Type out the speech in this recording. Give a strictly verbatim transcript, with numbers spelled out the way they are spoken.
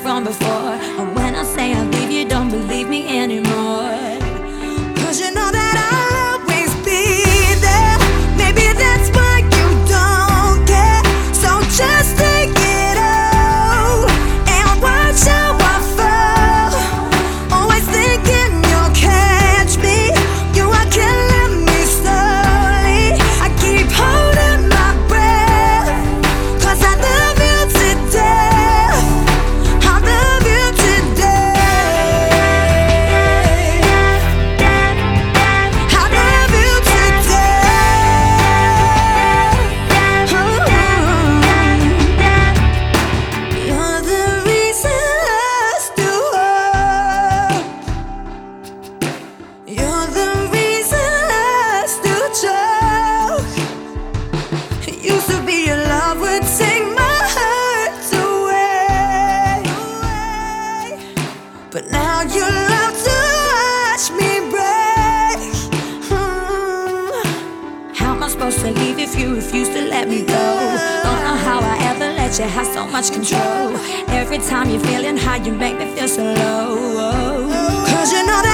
from before. And when I say I'll leave you, don't believe me anymore. Cause you know that I'll always be there. Maybe that's why you don't care. So just take it all and watch how I fall. Always thinking you'll catch me. You are killing me slowly. I keep holding my breath, cause I love you to death. I love you to death. I love you to death. You're the reason I still hope. You're the reason I still choke. Used to be your love would take my hurts away, but now you love to watch me break. Hmm. How am I supposed to leave if you refuse to let me go? Don't know how I ever let you have so much control. Every time you're feeling high, you make me feel so low. Cause you know that